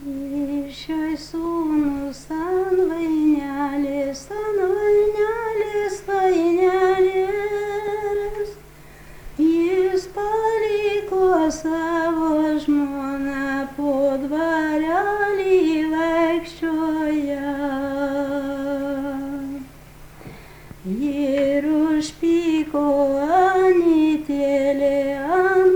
Išjoj sūnus ant vainelės, vainelės. Jis paliko savo žmoną po dvarelį vaikščioja. Ir užpyko anytėlė ant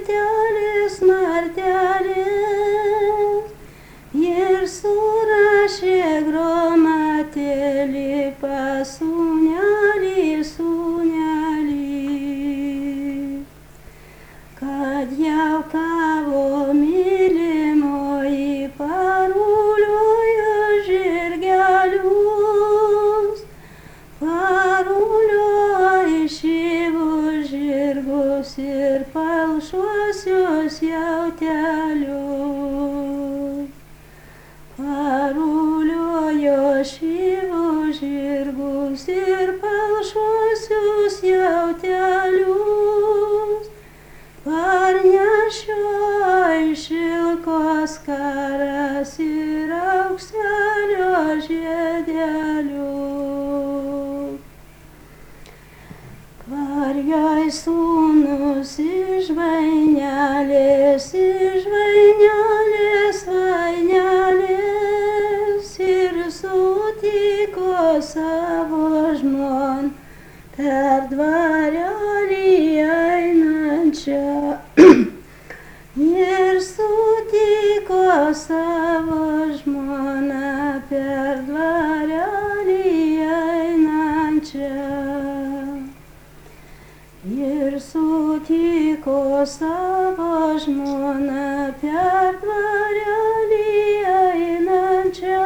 martelės, ir surašė gromatėlį pas sūnelį, kad jau tavo mylimoji paruliojo žirgelius, paruliojo šyvus žirgus ir palšuosius jautelius. Paruliojo šyvus žirgus ir palšuosius jautelius, parnešioj šilkos karas ir aukselio žiedelių. Parjoj sūnus iš vainelės, ir sutiko savo žmoną per dvarelį einančią. Ir sutiko savo žmoną per dvarelį einančią. Ir sutiko savo žmoną per dvarelį einančią.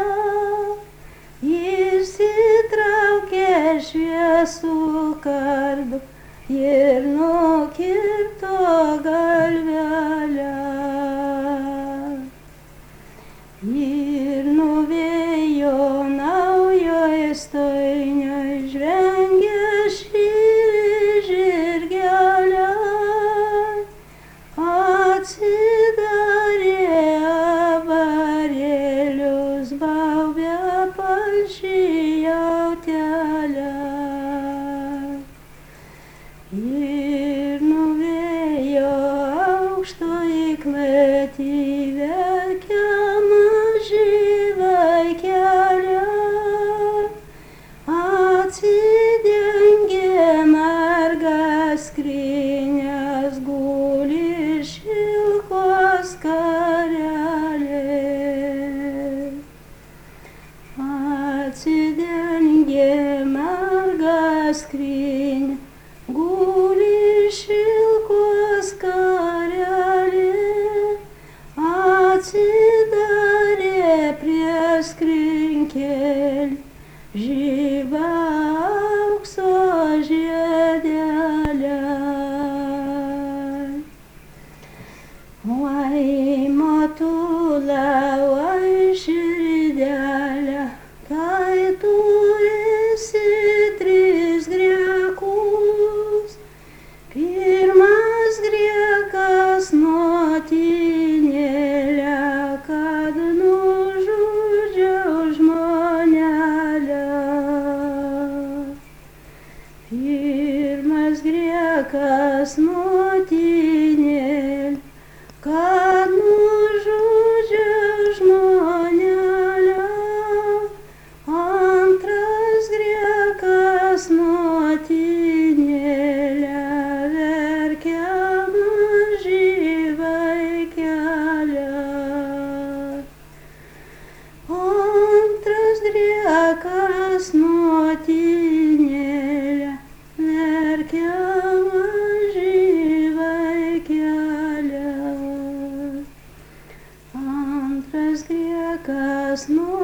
Išsitraukė šviesų kardą ir nukirto galvelę. Ir nuvėjo naujoj stojinioj žvengė žirgelę. Atsidarė avarėlius, baubė palšį jautelę. Ir nuvėjo aukšto įkletį verkiamą žyvai kelią. Atsidengė margas skrynias, guli šilkos karelė. Atsidengė margas skrynias, guli šilkos karelė. Atsidarė prie skrynkėlį žyva aukso žiedelė. Oi motula, oi širdelė, kai tu esi tris griekus. Pirmas griekas motinėlė, kad nužudžiau žmonelę. Pirmas griekas motinėlė, kad nužudžiau žmonelę. Antras griekas motinėlė, verkiamą žyvai kelią. Antras griekas motinėlė, verkiamą žyvai kelią. Antras griekas